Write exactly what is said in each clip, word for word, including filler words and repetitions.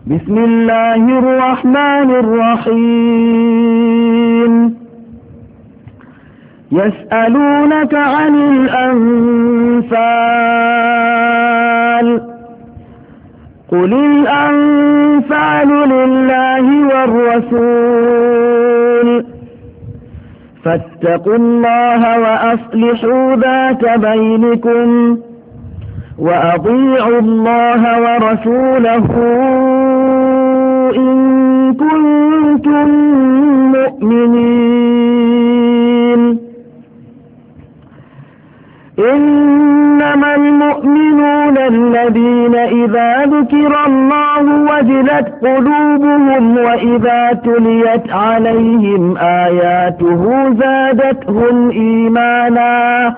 بسم الله الرحمن الرحيم يسألونك عن الأنفال قل الأنفال لله والرسول فاتقوا الله وأصلحوا ذات بينكم وأطيعوا الله ورسوله إن كنتم مؤمنين إنما المؤمنون الذين إذا ذكر الله وجلت قلوبهم وإذا تليت عليهم آياته زادتهم إيمانا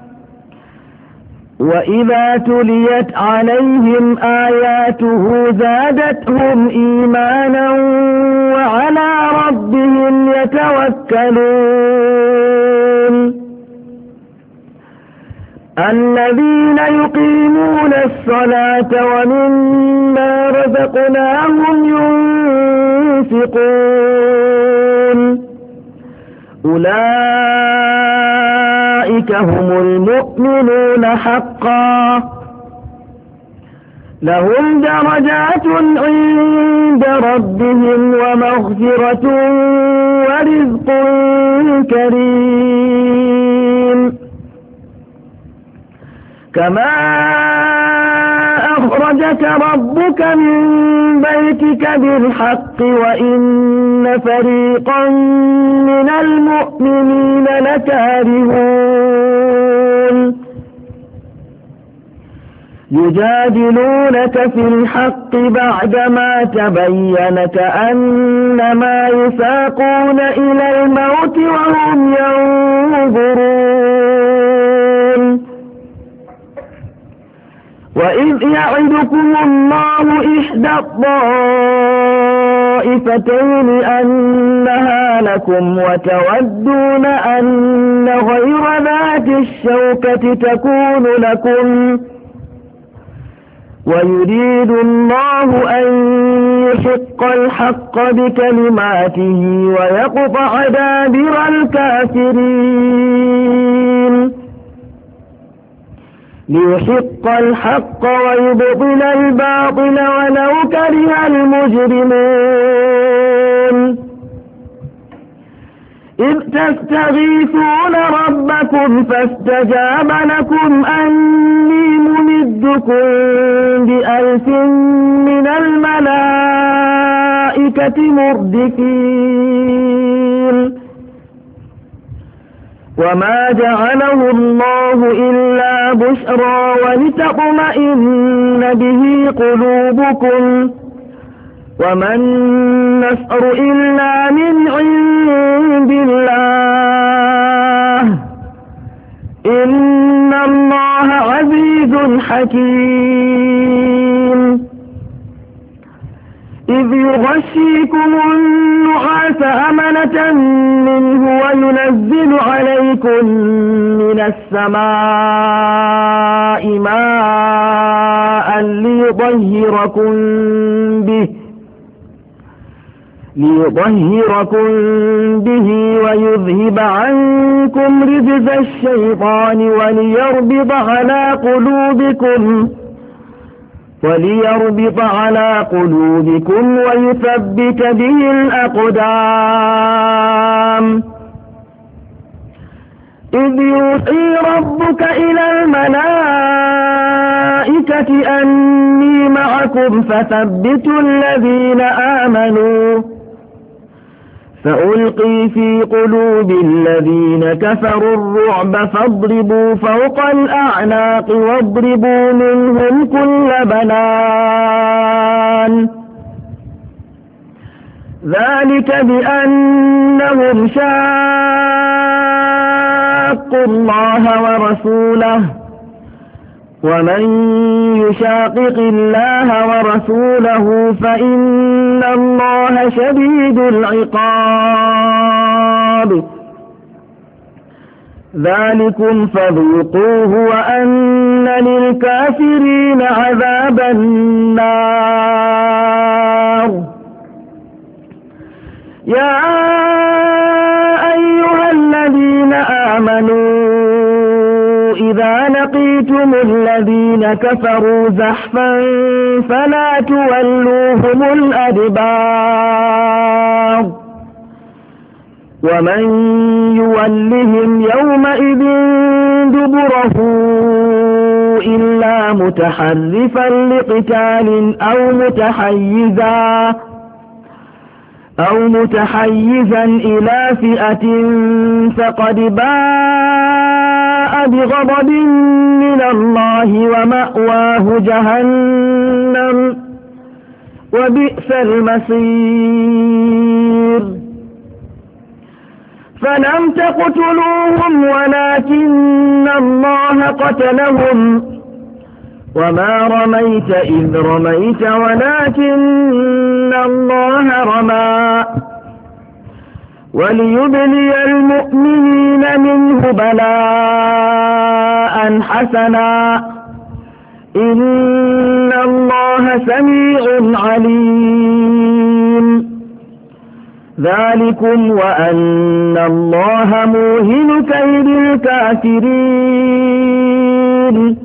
وإذا تليت عليهم آياته زادتهم إيمانا وعلى ربهم يتوكلون الذين يقيمون الصلاة ومما رزقناهم ينفقون أولئك هم المؤمنون حقا لهم درجات عند ربهم ومغفرة ورزق كريم كما أخرجك ربك من بيتك بالحق وإن فريقا من المؤمنين لكارهون يجادلونك في الحق بعدما تبين كأنما يساقون إلى الموت وهم ينظرون وإذ يعدكم الله إحدى الطائفتين أنها لكم وتودون أن غير ذات الشوكة تكون لكم ويريد الله أن يحق الحق بكلماته ويقطع دابر الكافرين ليحق الحق ويبطل الباطل ولو كره المجرمون إذ تستغيثون ربكم فاستجاب لكم أني ممدكم بألف من الملائكة مردفين وما جعله الله إلا بشرى ولتطمئن به قلوبكم وما النصر إلا من عند الله إن الله عزيز حكيم إذ يغشيكم النعاس أمنة منه وينزل عليكم من السماء ماء ليطهركم به ليطهركم به ويذهب عنكم رجز الشيطان وليربط على قلوبكم وليربط على قلوبكم ويثبت به الأقدام إذ يوحي ربك إلى الملائكة أني معكم فثبتوا الذين آمنوا فألقي في قلوب الذين كفروا الرعب فاضربوا فوق الأعناق واضربوا منهم كل بنان ذلك بأنهم شاقوا الله ورسوله ومن يشاقق الله ورسوله فإن الله شديد العقاب ذلكم فذوقوه وأن للكافرين عذاب النار يا أيها الذين آمنوا إذا لقيتم الذين كفروا زحفا فلا تولوهم الأدبار ومن يولهم يومئذ دبره إلا متحرفا لقتال أو متحيزا أو متحيزا إلى فئة فقد باء بغضب من الله ومأواه جهنم وبئس المصير فلم تقتلوهم ولكن الله قتلهم وما رميت إذ رميت ولكن الله رمى وليبلي المؤمنين منه بلاء حسنا إن الله سميع عليم ذلكم وأن الله موهن كيد الكافرين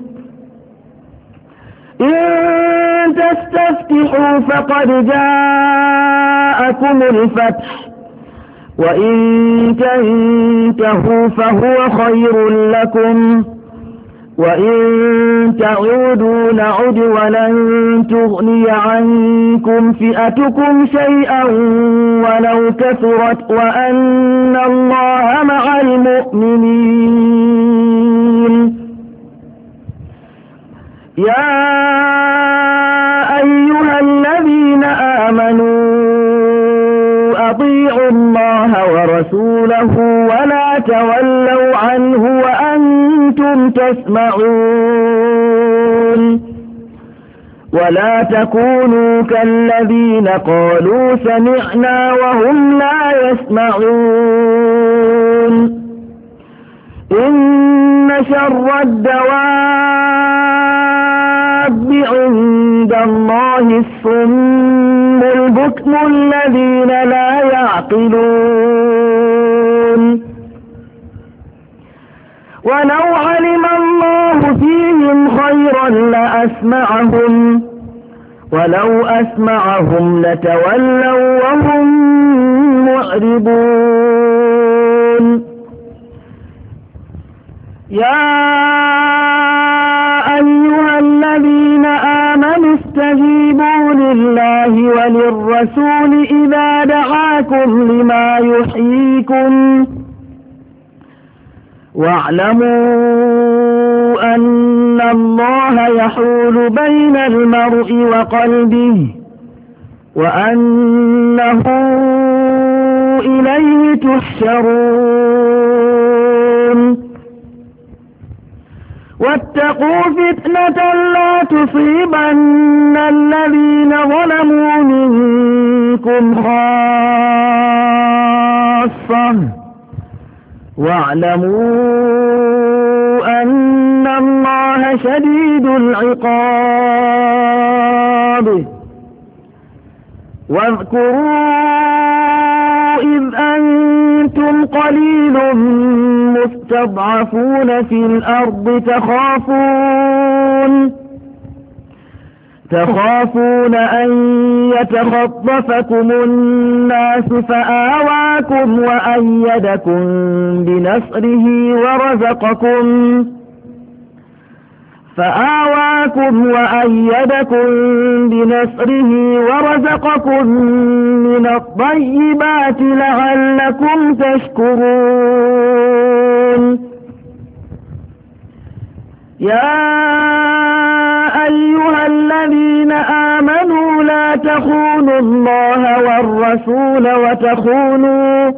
إن تستفتحوا فقد جاءكم الفتح وإن تنتهوا فهو خير لكم وإن تعودوا نعد ولن تغني عنكم فئتكم شيئا ولو كثرت وأن الله مع المؤمنين يا أيها الذين آمنوا أطيعوا الله ورسوله ولا تولوا عنه وأنتم تسمعون ولا تكونوا كالذين قالوا سمعنا وهم لا يسمعون إن شر الدواب عند الله الصم البكم الذين لا يعقلون ولو علم الله فيهم خيرا لأسمعهم ولو أسمعهم لتولوا وهم معرضون يا أيها الذين آمنوا استجيبوا لله وللرسول إذا دعاكم لما يحييكم واعلموا أن الله يحول بين المرء وقلبه وأنه إليه تحشرون واتقوا فتنة لا تصيبن الذين ظلموا منكم خاصة واعلموا أن الله شديد العقاب واذكروا إذ أنتم قليل مستضعفون في الأرض تخافون تخافون أن يتخطفكم الناس فآواكم وأيدكم بنصره ورزقكم فآواكم وأيدكم بنصره ورزقكم من الطيبات لعلكم تشكرون يا أيها الذين آمنوا لا تخونوا الله والرسول وتخونوا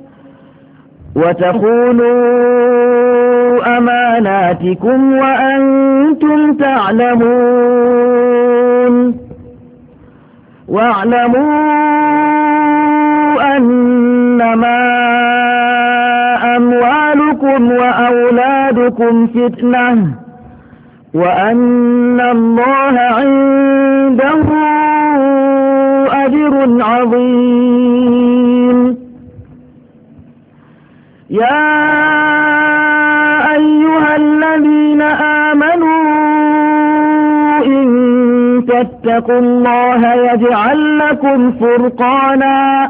وتخونوا أماناتكم وأنتم تعلمون واعلموا أنما أموالكم وأولادكم فتنة وأن الله عنده أجر عظيم يا أيها الذين آمنوا إن تتقوا الله يجعل لكم فرقانا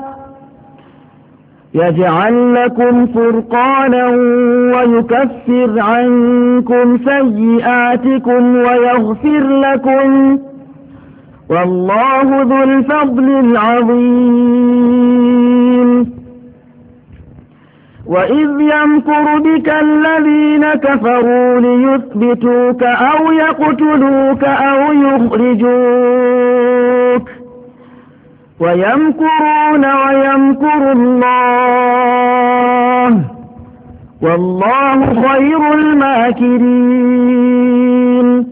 يجعل لكم فرقانا ويكفر عنكم سيئاتكم ويغفر لكم والله ذو الفضل العظيم. وإذ يمكر بك الذين كفروا ليثبتوك أو يقتلوك أو يخرجوك ويمكرون ويمكر الله والله خير الماكرين.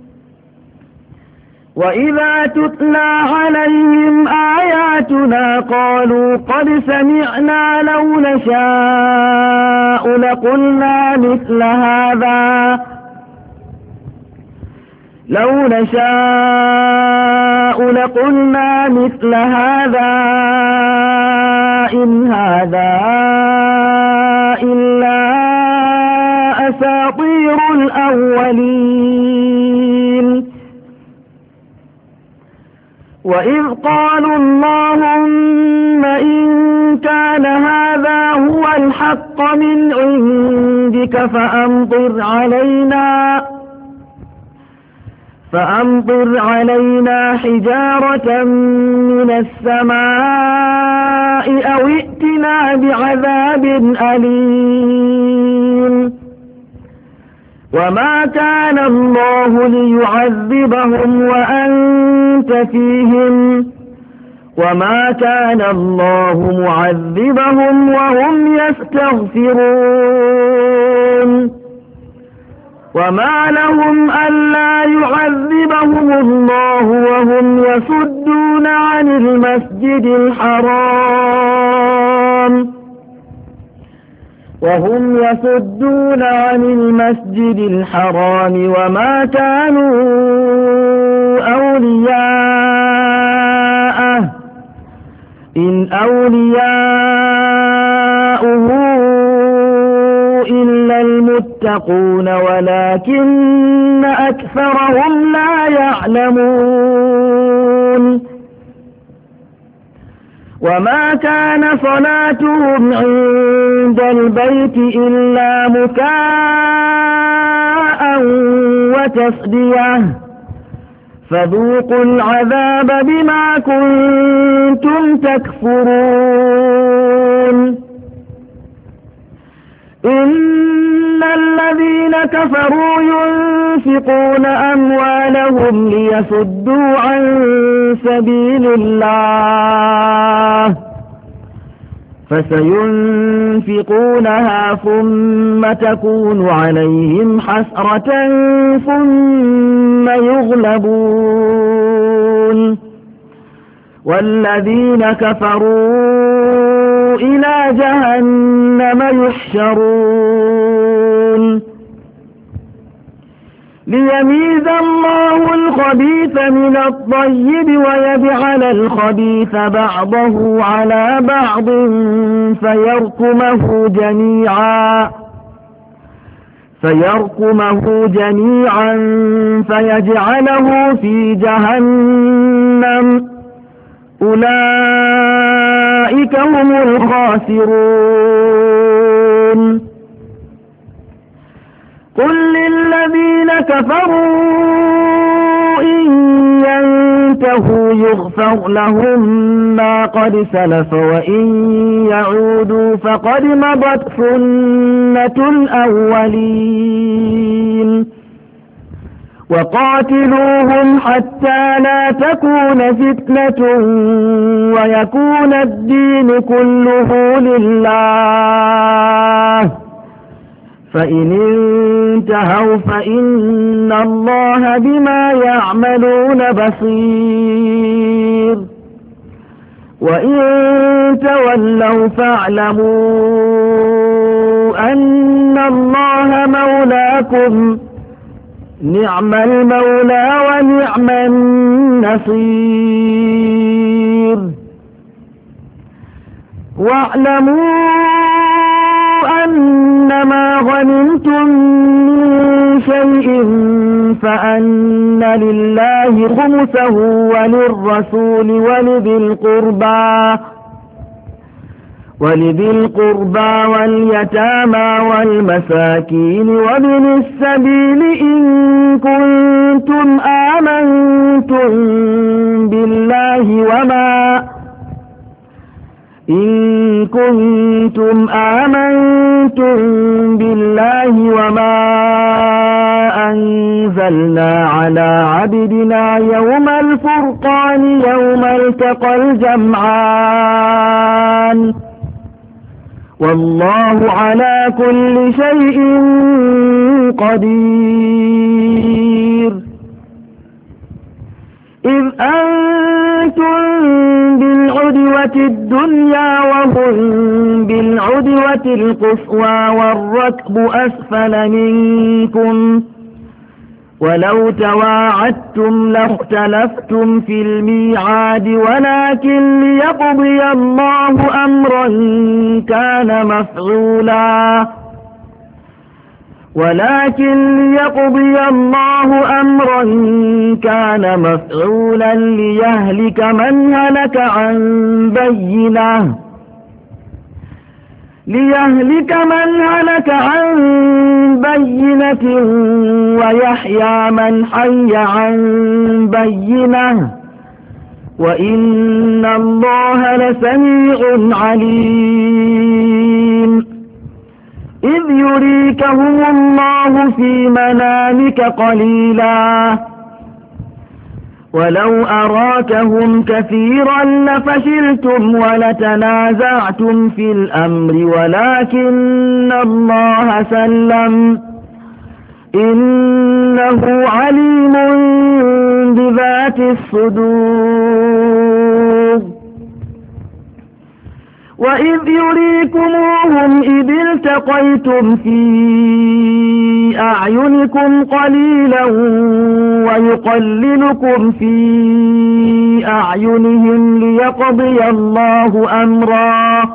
وإذا تتلى عليهم آياتنا قالوا قد سمعنا لو نشاء لقلنا مثل هذا لو نشاء لقلنا مثل هذا إن هذا إلا أساطير الأولين. وإذ قالوا اللهم إن كان هذا هو الحق من عندك فأمطر علينا فأمطر علينا حجارة من السماء أو ائتنا بعذاب أليم. وما كان الله ليعذبهم وأنت فيهم وما كان الله معذبهم وهم يستغفرون. وما لهم ألا يعذبهم الله وهم يصدون عن المسجد الحرام وهم يصدون عن المسجد الحرام وما كانوا أولياءه إن أولياؤه إلا المتقون ولكن أكثرهم لا يعلمون. وما كان صلاتهم عند البيت إلا مكاء وتصدية فذوقوا العذاب بما كنتم تكفرون. إن الذين كفروا ينفقون أموالهم ليصدوا عن سبيل الله فسينفقونها ثم تكون عليهم حسرة ثم يغلبون والذين كفروا إلى جهنم يحشرون. ليميز الله الخبيث من الطيب ويجعل الخبيث بعضه على بعض فيركمه جميعا فيركمه جميعا فيجعله في جهنم أولئك هم الخاسرون. قل للذين كفروا إن ينتهوا يغفر لهم ما قد سلف وإن يعودوا فقد مضت سنة الأولين. وقاتلوهم حتى لا تكون فتنة ويكون الدين كله لله فإن انتهوا فإن الله بما يعملون بصير. وإن تولوا فاعلموا أن الله مولاكم نعم المولى ونعم النصير. واعلموا أن أنما غنمتم من شيء فأن لله خمسه وللرسول ولذي القربى ولذي القربى واليتامى والمساكين وابن السبيل إن كنتم آمنتم بالله وما إن كنتم آمنتم بالله وما أنزلنا على عبدنا يوم الفرقان يوم التقى الجمعان والله على كل شيء قدير. إذ أنتم بالعدوة الدنيا وهم بالعدوة القصوى والركب أسفل منكم ولو تواعدتم لاختلفتم في الميعاد ولكن ليقضي الله أمرا كان مفعولا ولكن ليقضي الله أمرا كان مفعولا ليهلك من هلك عن بينه ليهلك من هلك عن بينة ويحيى من حي عن بينة وإن الله لسميع عليم. إذ يريكهم الله في منامك قليلا ولو أراكهم كثيرا لفشلتم ولتنازعتم في الأمر ولكن الله سلم إنه عليم بذات الصدور. وإذ يريكموهم إذ التقيتم في أعينكم قليلا ويقللكم في أعينهم ليقضي الله أمرا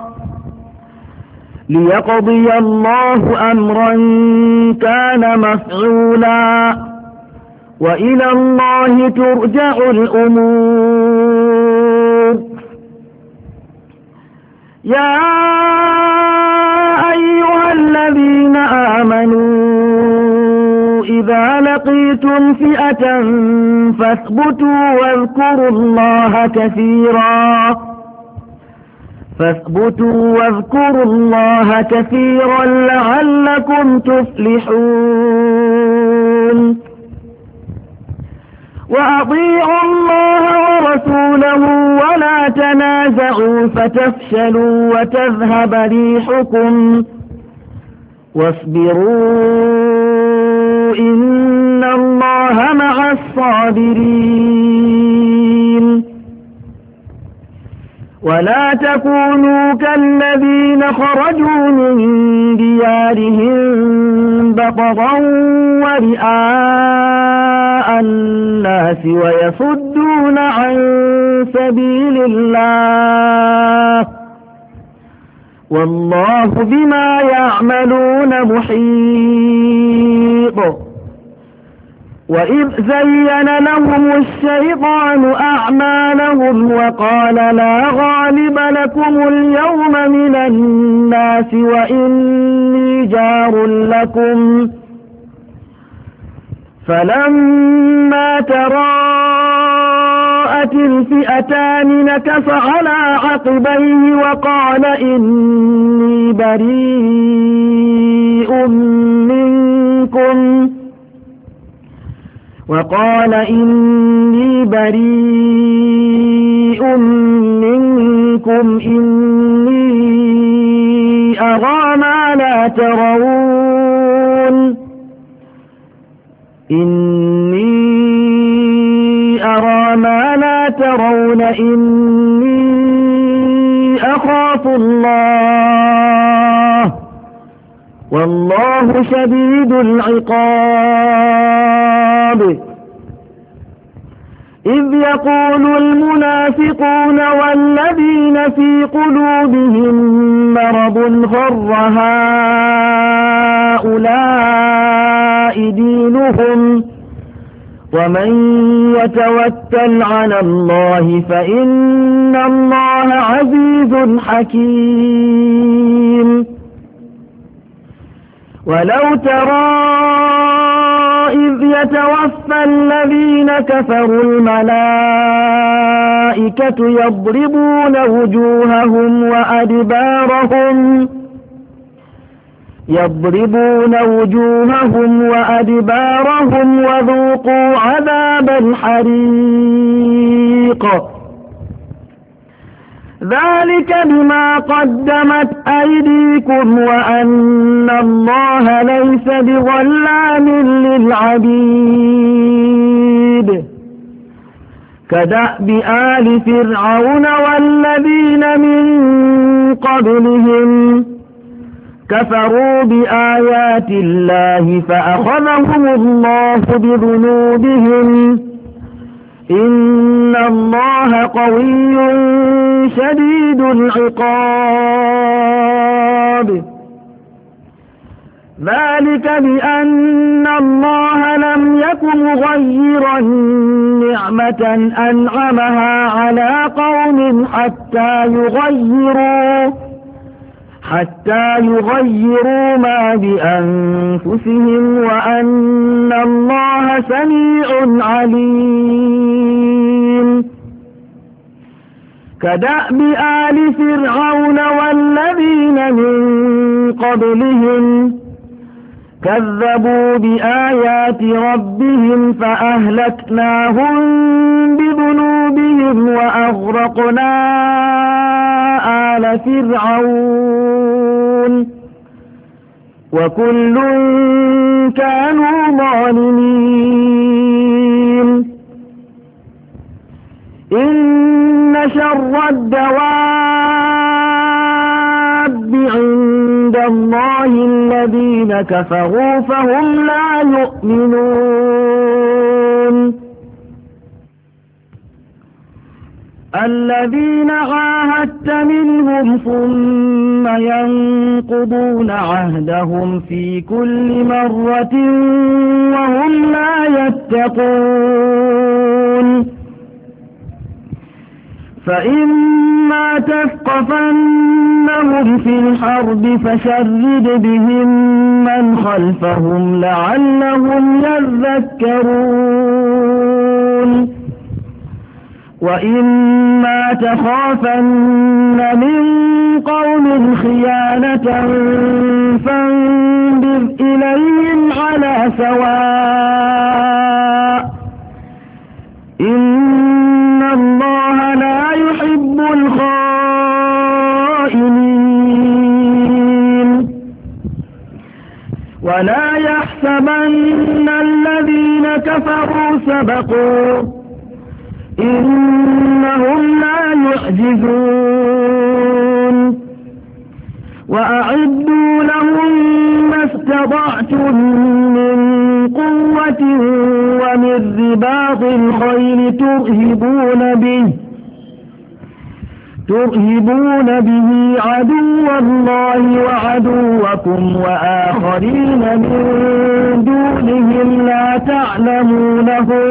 ليقضي الله أمرا كان مفعولا وإلى الله ترجع الأمور. يا أيها الذين آمنوا إذا لقيتم فئة فاثبتوا واذكروا الله كثيرا فاثبتوا واذكروا الله كثيرا لعلكم تفلحون. وأطيعوا الله ورسوله ولا تنازعوا فتفشلوا وتذهب ريحكم واصبروا إن الله مع الصابرين. ولا تكونوا كالذين خرجوا من ديارهم بطرا ورئاء الناس ويصدون عن سبيل الله والله بما يعملون محيط. وإذ زين لهم الشيطان أعمالهم وقال لا غالب لكم اليوم من الناس وإني جار لكم فلما تراءت الفئتان نكص على عقبيه وقال إني بريء منكم وقال إني بريء منكم إني أرى ما لا ترون إني أرى ما لا ترون إني أخاف الله والله شديد العقاب. إذ يقول المنافقون والذين في قلوبهم مرض غر هؤلاء دينهم ومن يتوكل على الله فإن الله عزيز حكيم. ولو ترى إذ يتوفى الذين كفروا الملائكة يضربون وجوههم وأدبارهم يضربون وجوههم وأدبارهم وذوقوا عذاب الحريق ذلك بما قدمت أيديكم وأن الله ليس بظلام للعبيد. كدأب آل فرعون والذين من قبلهم كفروا بآيات الله فأخذهم الله بذنوبهم إن الله قوي شديد العقاب. ذلك بأن الله لم يك مغيرا نعمة أنعمها على قوم حتى يغيروا حتى يغيروا ما بأنفسهم وأن الله سميع عليم. كدأب آل فرعون والذين من قبلهم كذبوا بآيات ربهم فأهلكناهم بذنوبهم وأغرقنا آل فرعون وكل كانوا ظالمين. إن شر الدواب عند الله الذين كفروا فهم لا يؤمنون. الذين عاهدت منهم ثم ينقضون عهدهم في كل مرة وهم لا يتقون. فإما تثقفنهم في الحرب فشرد بهم من خلفهم لعلهم يذكرون. وإما تخافن من قوم خيانة فانبذ إليهم على سواء إن الله لا يحب الخائنين. ولا يحسبن الذين كفروا سبقوا إنهم لا يعجزون. وأعدوا لهم ما استطعتم من قوة ومن رباط الخيل ترهبون به ترهبون به عدو الله وعدوكم وآخرين من دونهم لا تعلمونهم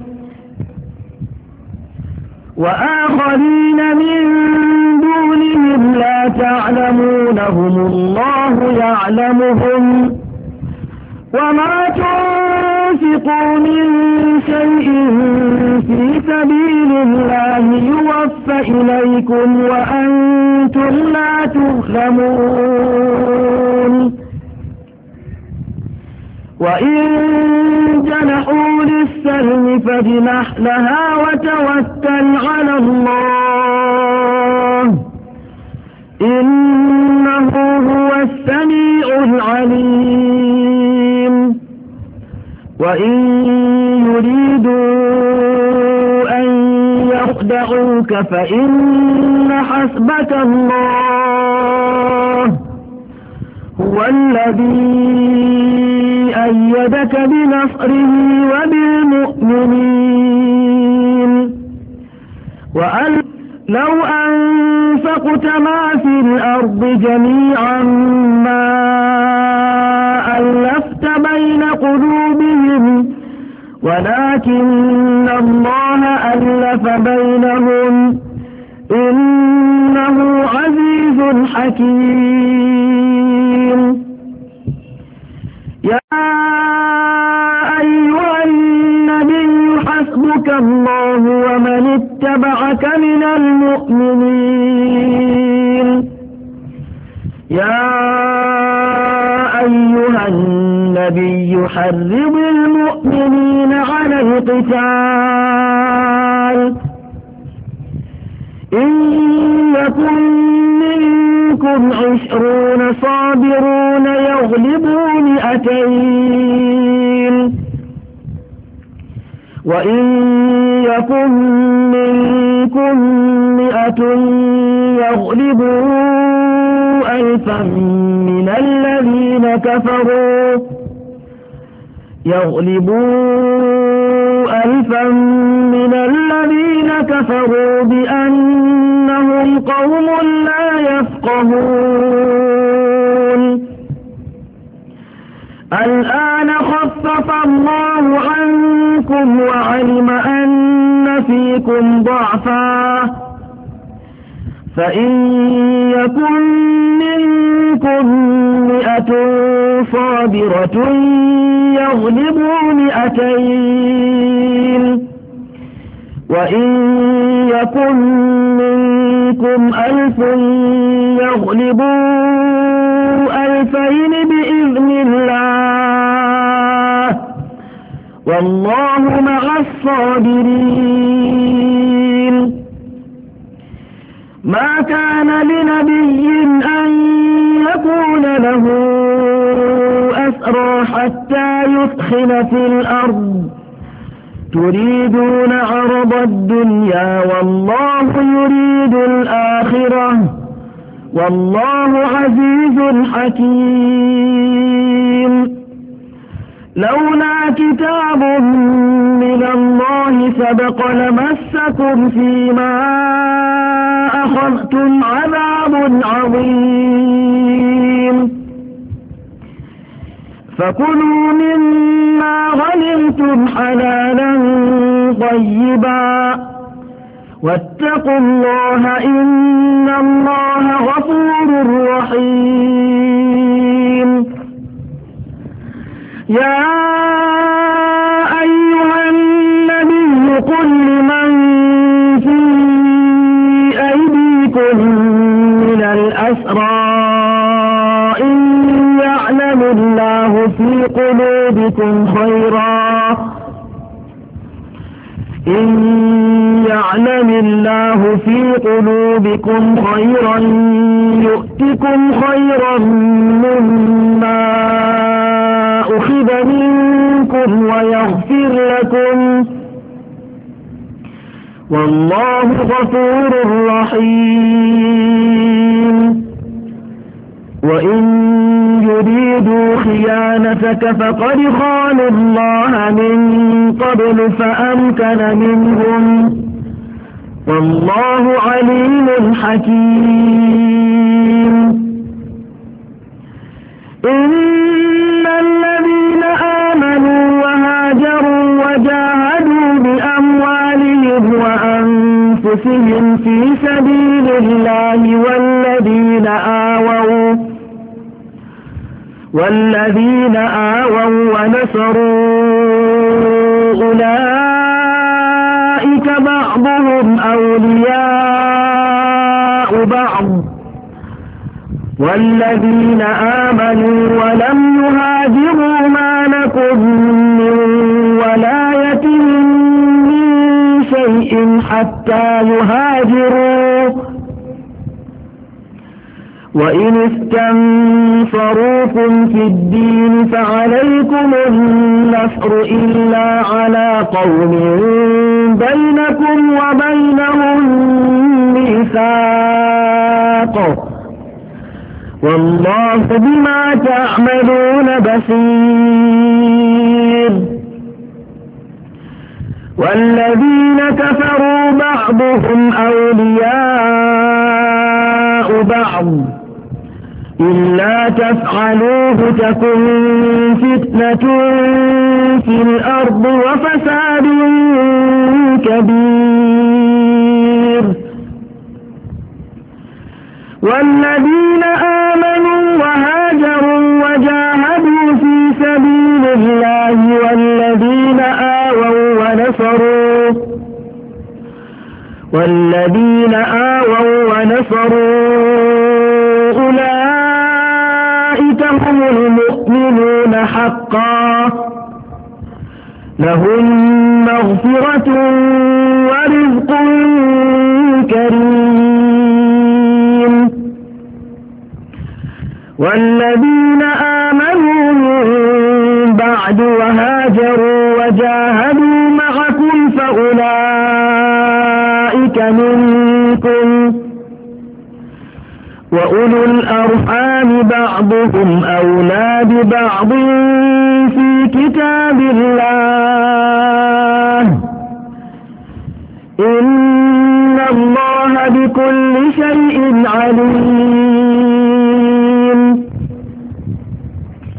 وآخرين من دونهم لا تعلمونهم الله يعلمهم وما تنفقوا من شيء في سبيل الله يوفى إليكم وأنتم لا تظلمون. وإن جنحوا للسلم فاجنح لها وتوكل على الله إنه هو السميع العليم. وإن يريدوا أن يخدعوك فإن حسبك الله هو الذي أيدك بنصره وبالمؤمنين. وأن لو أنفقت ما في الأرض جميعا ما ألفت بين قلوبهم ولكن الله ألف بينهم إنه عزيز حكيم. يا أيها النبي حسبك الله ومن اتبعك من المؤمنين. يا أيها النبي حرض المؤمنين على القتال إن يكن منكم عشرون صابرون يغلبوا مئتين وإن يكن منكم مئة يغلبوا ألفا من الذين كفروا يغلبوا ألفا من الذين كفروا بأنهم قوم لا يفقهون. الآن خفف الله عنكم وعلم أن فيكم ضعفا فإن يكن منكم مئة صابرة يغلبوا مئتين وإن يكن منكم ألف يغلبوا ألفين بإذن الله والله مع الصابرين. ما كان لنبي أن يكون له أسرى حتى يثخن في الأرض تريدون عرض الدنيا والله يريد الآخرة والله عزيز حكيم. لولا كتاب من الله سبق لمسكم فيما أخذتم عذاب عظيم فكلوا مما غنمتم حلالا طيبا واتقوا الله إن الله غفور رحيم. يا أيها النبي قل لمن في أيديكم من الأسرى إن يعلم الله في قلوبكم خيرا إن يعلم الله في قلوبكم خيرا يؤتكم خيرا مما أخذ منكم ويغفر لكم والله غفور رحيم. وإن يريدوا خيانتك فقد خانوا الله من قبل فأمكن منهم والله عليم حكيم. إن الذين آمنوا وهاجروا وجاهدوا بأموالهم وأنفسهم في سبيل الله والذين آووا والذين آووا ونصروا أولئك بعضهم أولياء بعض والذين آمنوا ولم يهاجروا ما لكم من ولايتهم من شيء حتى يهاجروا وإن استنصروكم في الدين فعليكم النصر إلا على قوم بينكم وبينهم ميثاق والله بما تعملون بصير. والذين كفروا بعد بعضهم أولياء بعض إلا تفعلوه تكن فتنة في الأرض وفساد كبير. والذين آمنوا وهاجروا وجاهدوا في سبيل الله والذين آووا ونصروا والذين آووا ونصروا أولئك هم المؤمنون حقا لهم مغفرة ورزق كريم. والذين آمنوا من بعد وهاجروا وجاهدوا معكم فأولئك منكم وأولو الأرحام بعضهم أولى ببعض في كتاب الله إن الله بكل شيء عليم.